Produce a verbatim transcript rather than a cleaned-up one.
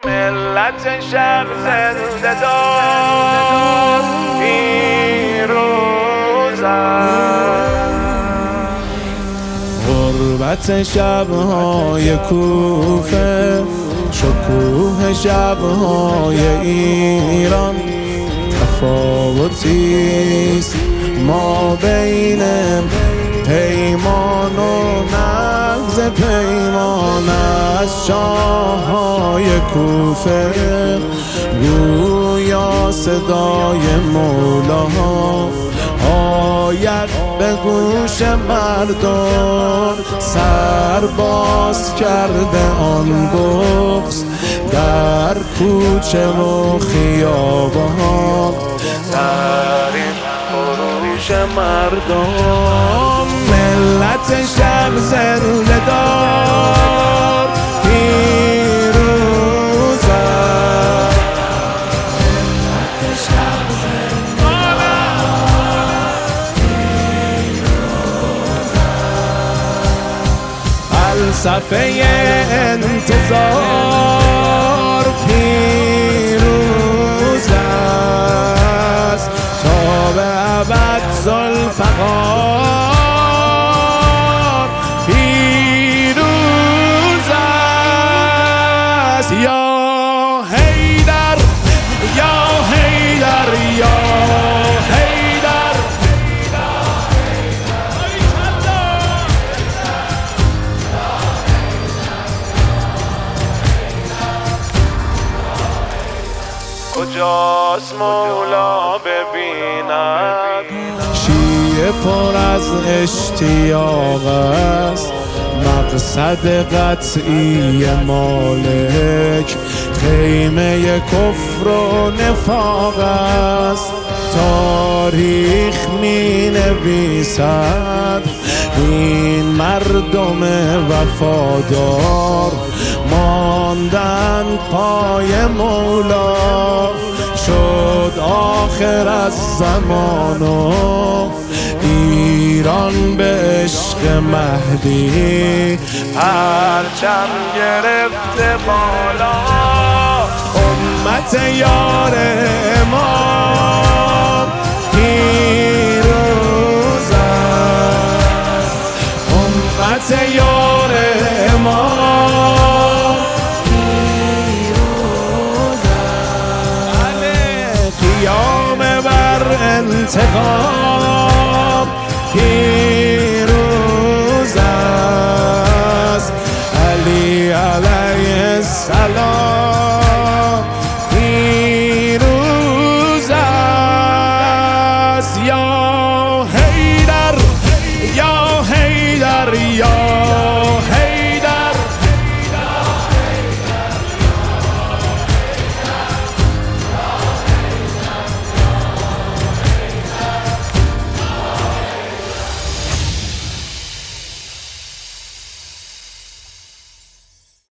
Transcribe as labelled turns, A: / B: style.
A: ملت شب زنده دار پیروز غربت شب‌های کوفه، شکوه شب‌های ایران، تفاوتیست ما بین پیمان و نقض پیمان. از شاه‌های کوفه گویا صدای مولا آید به گوش مردم. سر باز کرده آن بغض در کوچه و خیابان، در این خروش مردم. ملت شب زنده دار پیروز است. فلسفه انتظار پیروز است تا به ابد. ذوالفقار پیروز است. یا حیدر یا حیدر یا حیدر. کجاست مولا ببیند؟ شیعه پر از اشتیاق است، مقصد قطعی مالک خیمه کفر و نفاق است. تاریخ می نویسد این مردم وفادار ماندن پای مولا. شد آخر از زمان و ایران به عشق مهدی پرچم گرفته بالا. امت یار امام پیروز است. امت یار امام پیروز است. قیام بر انتقام پیروز است. علی علیه السلام پیروز است. یا